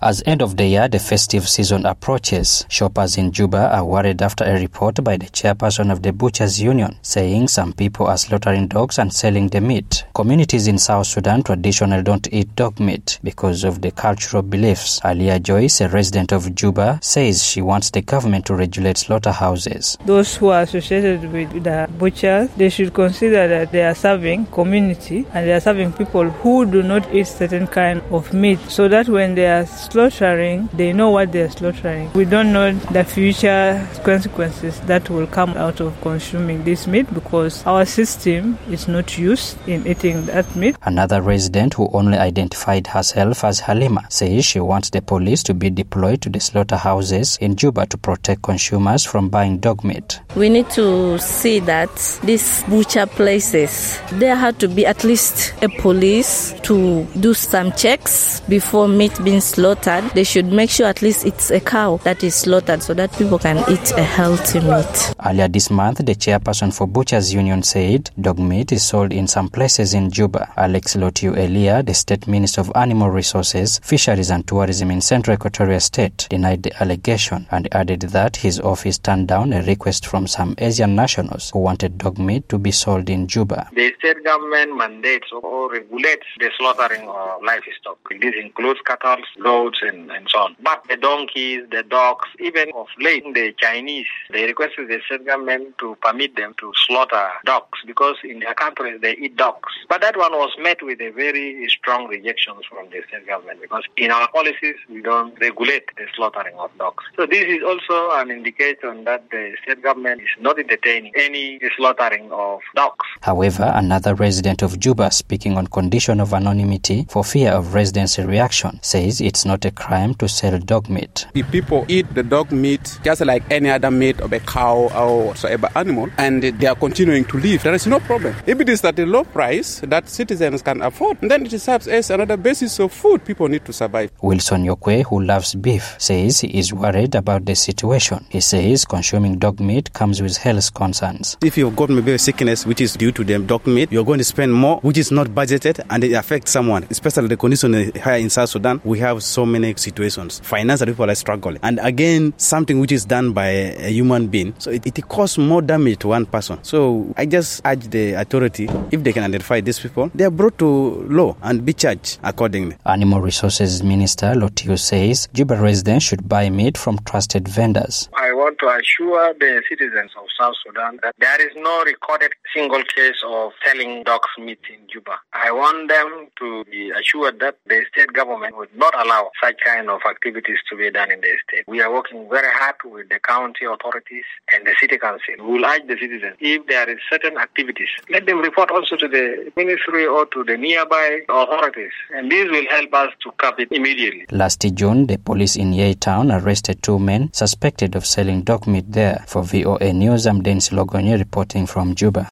As end of the year, the festive season approaches. Shoppers in Juba are worried after a report by the chairperson of the Butchers Union saying some people are slaughtering dogs and selling the meat. Communities in South Sudan traditionally don't eat dog meat because of the cultural beliefs. Alia Joyce, a resident of Juba, says she wants the government to regulate slaughterhouses. Those who are associated with the butchers, they should consider that they are serving community and they are serving people who do not eat certain kind of meat, so that when they are slaughtering, they know what they are slaughtering. We don't know the future consequences that will come out of consuming this meat because our system is not used in eating that meat. Another resident who only identified herself as Halima says she wants the police to be deployed to the slaughterhouses in Juba to protect consumers from buying dog meat. We need to see that these butcher places, there had to be at least a police to do some checks before meat being slaughtered. They should make sure at least it's a cow that is slaughtered so that people can eat a healthy meat. Earlier this month, the chairperson for Butchers Union said dog meat is sold in some places in Juba. Alex Lotiu Elia, the State Minister of Animal Resources, Fisheries and Tourism in Central Equatoria State, denied the allegation and added that his office turned down a request from some Asian nationals who wanted dog meat to be sold in Juba. The state government mandates or regulates the slaughtering of livestock. This includes cattle, goats, and so on. But the donkeys, the dogs, even of late, the Chinese, they requested the state government to permit them to slaughter dogs because in their countries they eat dogs. But that one was met with a very strong rejection from the state government because in our policies we don't regulate the slaughtering of dogs. So this is also an indication that the state government is not entertaining any slaughtering of dogs. However, another resident of Juba, speaking on condition of anonymity for fear of residents' reaction, says it's not a crime to sell dog meat. If people eat the dog meat just like any other meat of a cow or whatsoever animal, and they are continuing to live, there is no problem. If it is at a low price that citizens can afford, then it serves as another basis of food people need to survive. Wilson Yokwe, who loves beef, says he is worried about the situation. He says consuming dog meat comes with health concerns. If you've got maybe a sickness which is due to the dog meat, you're going to spend more, which is not budgeted, and it affects someone, especially the condition here in South Sudan. We have so many situations. Financial people are struggling. And again, something which is done by a human being, so it causes more damage to one person. So I just urge the authority, if they can identify these people, they are brought to law and be charged accordingly. Animal Resources Minister Lotiu says Juba residents should buy meat from trusted vendors. I want to assure the citizens of South Sudan that there is no recorded single case of selling dogs meat in Juba. I want them to be assured that the state government would not allow such kind of activities to be done in the state. We are working very hard with the county authorities and the city council. We will urge the citizens, if there is certain activities, let them report also to the ministry or to the nearby authorities, and this will help us to curb it immediately. Last June, the police in Yei Town arrested 2 men suspected of selling dog meat there. For VOA News, I'm Dennis Logonye reporting from Juba.